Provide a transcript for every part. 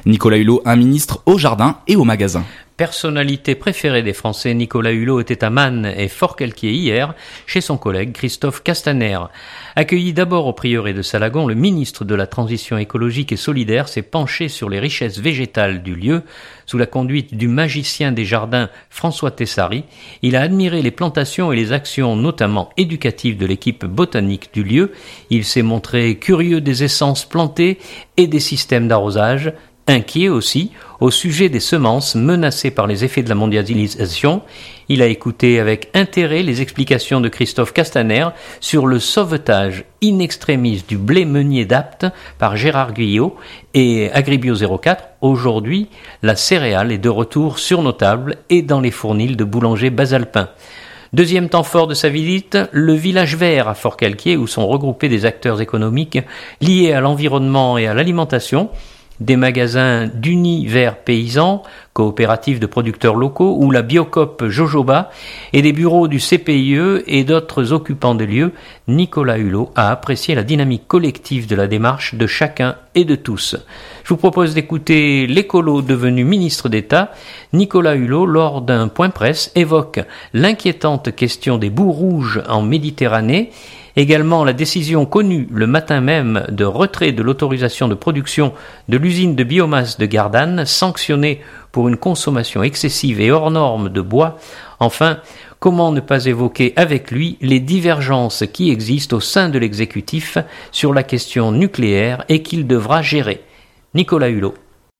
Nicolas Hulot, un ministre au jardin et au magasin. Personnalité préférée des Français, Nicolas Hulot était à Mannes et Forcalquier hier, chez son collègue Christophe Castaner. Accueilli d'abord au prieuré de Salagon, le ministre de la Transition écologique et solidaire s'est penché sur les richesses végétales du lieu, sous la conduite du magicien des jardins François Tessari. Il a admiré les plantations et les actions notamment éducatives de l'équipe botanique du lieu. Il s'est montré curieux des essences plantées et des systèmes d'arrosage, inquiet aussi au sujet des semences menacées par les effets de la mondialisation. Il a écouté avec intérêt les explications de Christophe Castaner sur le sauvetage in extremis du blé meunier d'Apt par Gérard Guyot et Agribio 04. Aujourd'hui, la céréale est de retour sur nos tables et dans les fournils de boulanger Basalpin. Deuxième temps fort de sa visite, le village vert à Forcalquier où sont regroupés des acteurs économiques liés à l'environnement et à l'alimentation, des magasins d'univers paysans, coopératives de producteurs locaux, ou la Biocoop Jojoba, et des bureaux du CPIE et d'autres occupants de lieux. Nicolas Hulot a apprécié la dynamique collective de la démarche de chacun et de tous. Je vous propose d'écouter l'écolo devenu ministre d'État. Nicolas Hulot, lors d'un point presse, évoque l'inquiétante question des boues rouges en Méditerranée. Également la décision connue le matin même de retrait de l'autorisation de production de l'usine de biomasse de Gardanne, sanctionnée pour une consommation excessive et hors norme de bois. Enfin, comment ne pas évoquer avec lui les divergences qui existent au sein de l'exécutif sur la question nucléaire et qu'il devra gérer. Nicolas Hulot.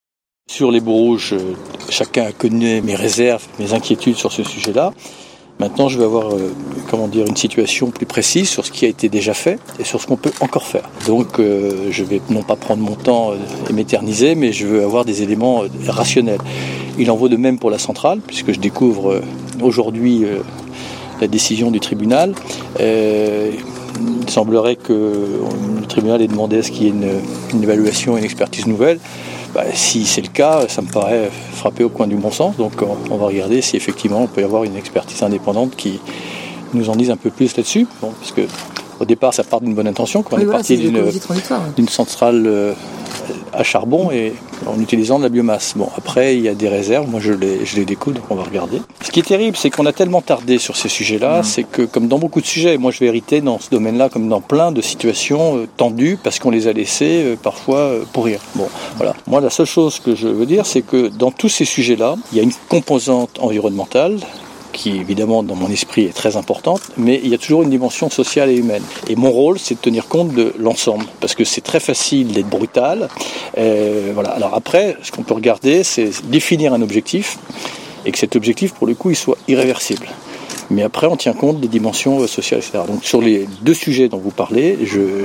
Sur les boues rouges, chacun connaît mes réserves, mes inquiétudes sur ce sujet-là. Maintenant, je vais avoir une situation plus précise sur ce qui a été déjà fait et sur ce qu'on peut encore faire. Donc, je vais non pas prendre mon temps et m'éterniser, mais je veux avoir des éléments rationnels. Il en vaut de même pour la centrale, puisque je découvre aujourd'hui la décision du tribunal. Il semblerait que le tribunal ait demandé à ce qu'il y ait une évaluation et une expertise nouvelle. Si c'est le cas, ça me paraît frapper au coin du bon sens. Donc on va regarder si effectivement on peut y avoir une expertise indépendante qui nous en dise un peu plus là-dessus. Parce que au départ, ça part d'une bonne intention. On est parti d'une centrale à charbon et en utilisant de la biomasse. Bon, après, il y a des réserves. Moi, je les découvre, donc on va regarder. Ce qui est terrible, c'est qu'on a tellement tardé sur ces sujets-là, c'est que, comme dans beaucoup de sujets, moi, je vais hériter dans ce domaine-là, comme dans plein de situations tendues, parce qu'on les a laissées parfois pourrir. Bon, voilà. Moi, la seule chose que je veux dire, c'est que dans tous ces sujets-là, il y a une composante environnementale, qui évidemment dans mon esprit est très importante, mais il y a toujours une dimension sociale et humaine. Et mon rôle, c'est de tenir compte de l'ensemble, parce que c'est très facile d'être brutal. Voilà. Alors après, ce qu'on peut regarder, c'est définir un objectif, et que cet objectif, pour le coup, il soit irréversible. Mais après, on tient compte des dimensions sociales, etc. Donc sur les deux sujets dont vous parlez,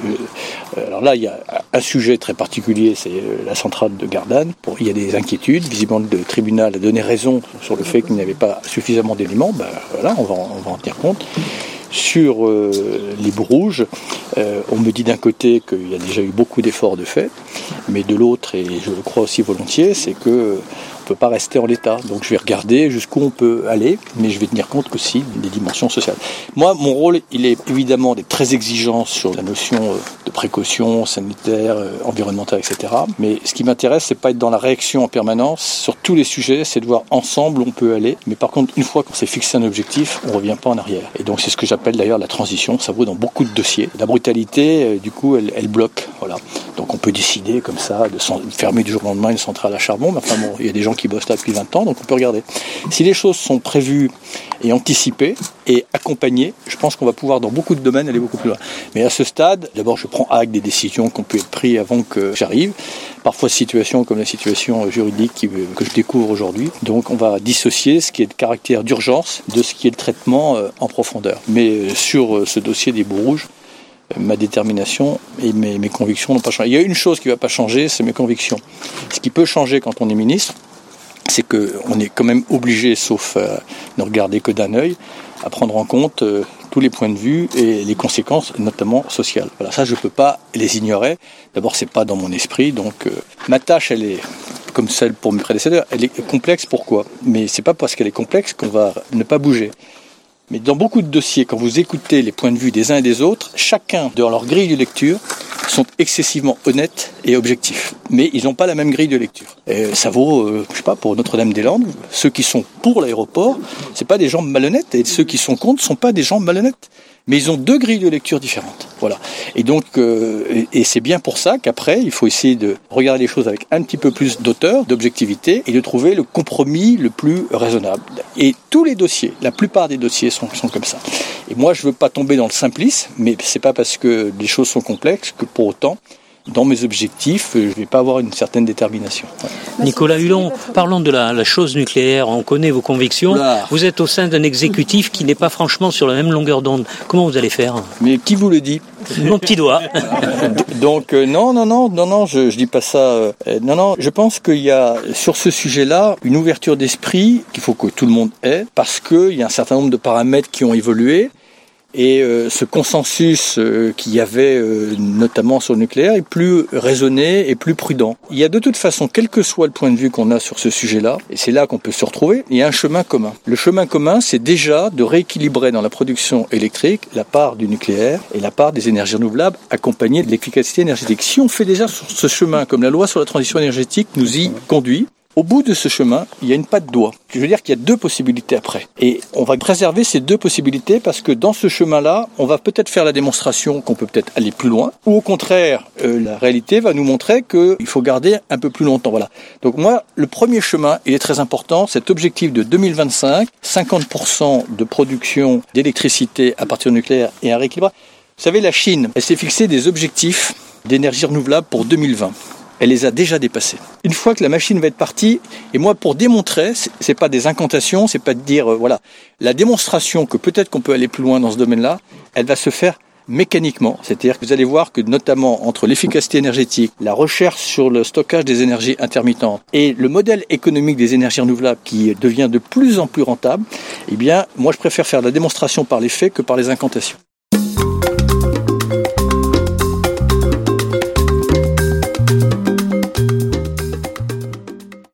alors là, il y a un sujet très particulier, c'est la centrale de Gardanne. Il y a des inquiétudes. Visiblement, le tribunal a donné raison sur le fait qu'il n'y avait pas suffisamment d'éléments. Voilà, on va en tenir compte. Sur les boues rouges, on me dit d'un côté qu'il y a déjà eu beaucoup d'efforts de fait, mais de l'autre, et je le crois aussi volontiers, c'est que on ne peut pas rester en l'état. Donc je vais regarder jusqu'où on peut aller, mais je vais tenir compte aussi des dimensions sociales. Moi, mon rôle, il est évidemment d'être très exigeant sur la notion de précaution sanitaire, environnementale, etc. Mais ce qui m'intéresse, c'est pas être dans la réaction en permanence. Sur tous les sujets, c'est de voir ensemble où on peut aller. Mais par contre, une fois qu'on s'est fixé un objectif, on revient pas en arrière. Et donc c'est ce que j'appelle d'ailleurs la transition. Ça vaut dans beaucoup de dossiers. La brutalité, du coup, elle bloque. Voilà. Donc on peut décider comme ça de fermer du jour au lendemain une centrale à charbon. Mais enfin bon, il y a des gens qui bossent là depuis 20 ans, donc on peut regarder. Si les choses sont prévues et anticipées et accompagnées, je pense qu'on va pouvoir dans beaucoup de domaines aller beaucoup plus loin. Mais à ce stade, d'abord je prends acte des décisions qui ont pu être prises avant que j'arrive. Parfois situations comme la situation juridique que je découvre aujourd'hui. Donc on va dissocier ce qui est de caractère d'urgence de ce qui est le traitement en profondeur. Mais sur ce dossier des boues rouges, ma détermination et mes convictions n'ont pas changé. Il y a une chose qui ne va pas changer, c'est mes convictions. Ce qui peut changer quand on est ministre, c'est qu'on est quand même obligé, sauf ne regarder que d'un œil, à prendre en compte tous les points de vue et les conséquences, notamment sociales. Voilà, ça je ne peux pas les ignorer. D'abord, c'est pas dans mon esprit, donc ma tâche, elle est comme celle pour mes prédécesseurs, elle est complexe. Pourquoi ? Mais c'est pas parce qu'elle est complexe qu'on va ne pas bouger. Mais dans beaucoup de dossiers, quand vous écoutez les points de vue des uns et des autres, chacun, dans leur grille de lecture, sont excessivement honnêtes et objectifs. Mais ils n'ont pas la même grille de lecture. Et ça vaut, pour Notre-Dame-des-Landes. Ceux qui sont pour l'aéroport, c'est pas des gens malhonnêtes, et ceux qui sont contre sont pas des gens malhonnêtes. Mais ils ont deux grilles de lecture différentes. Voilà. Et donc, et c'est bien pour ça qu'après, il faut essayer de regarder les choses avec un petit peu plus d'auteur, d'objectivité, et de trouver le compromis le plus raisonnable. Et tous les dossiers, la plupart des dossiers sont comme ça. Et moi, je veux pas tomber dans le simplisme, mais c'est pas parce que les choses sont complexes que pour autant, dans mes objectifs, je vais pas avoir une certaine détermination. Ouais. Nicolas Hulot, parlons de la chose nucléaire. On connaît vos convictions. Oula. Vous êtes au sein d'un exécutif qui n'est pas franchement sur la même longueur d'onde. Comment vous allez faire ? Mais qui vous le dit ? Mon petit doigt. Donc non, je dis pas ça. Non, je pense qu'il y a sur ce sujet-là une ouverture d'esprit qu'il faut que tout le monde ait, parce qu'il y a un certain nombre de paramètres qui ont évolué. Et ce consensus qu'il y avait notamment sur le nucléaire est plus raisonné et plus prudent. Il y a de toute façon, quel que soit le point de vue qu'on a sur ce sujet-là, et c'est là qu'on peut se retrouver, il y a un chemin commun. Le chemin commun, c'est déjà de rééquilibrer dans la production électrique la part du nucléaire et la part des énergies renouvelables accompagnées de l'efficacité énergétique. Si on fait déjà sur ce chemin, comme la loi sur la transition énergétique nous y conduit, au bout de ce chemin, il y a une patte d'oie. Je veux dire qu'il y a deux possibilités après. Et on va préserver ces deux possibilités parce que dans ce chemin-là, on va peut-être faire la démonstration qu'on peut peut-être aller plus loin. Ou au contraire, la réalité va nous montrer qu'il faut garder un peu plus longtemps. Voilà. Donc moi, le premier chemin, il est très important. Cet objectif de 2025, 50% de production d'électricité à partir du nucléaire et un rééquilibrage. Vous savez, la Chine, elle s'est fixé des objectifs d'énergie renouvelable pour 2020. Elle les a déjà dépassés. Une fois que la machine va être partie, et moi pour démontrer, c'est pas des incantations, c'est pas de dire voilà, la démonstration que peut-être qu'on peut aller plus loin dans ce domaine-là, elle va se faire mécaniquement. C'est-à-dire que vous allez voir que notamment entre l'efficacité énergétique, la recherche sur le stockage des énergies intermittentes et le modèle économique des énergies renouvelables qui devient de plus en plus rentable, eh bien, moi je préfère faire la démonstration par les faits que par les incantations.